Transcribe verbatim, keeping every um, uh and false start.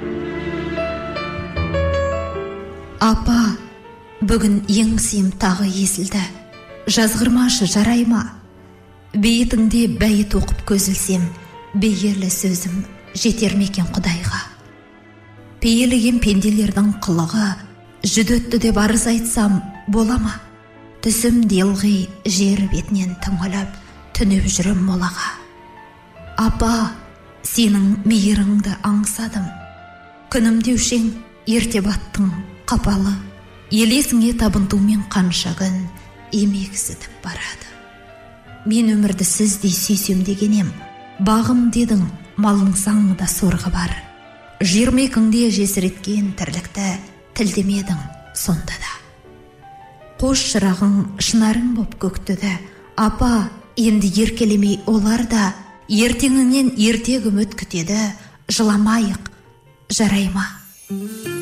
Апа, бүгін еңсем тағы езілді. Жазғырмашы жарай ма? Бейітіңде бәйіт оқып көзілсем, бейелі сөзім жетер мекен Құдайға. Пейілеген пенделердің қылығы, жүдетті деп арыз айтсам бола ма? Түсім делғи жер бетінен тыңғылап, түнеп жүрім молаға. Апа, сенің мейіріңді аңсадым. Күнім деушең, ерте баттың қапалы, елесіңе табынтумен қанша күн емексітіп барады. Мен өмірді сіздей сүйсем дегенем, бағым дедің, малың саңында сорғы бар. Жиырмекіңде жесіреткен тірлікті тілдемедің сонда да. Қош шырағың шынарың боп көктіді. Апа, енді еркелемей олар да ертеңінен ертегі үміт күтеді. Жыламайық, жарай ма?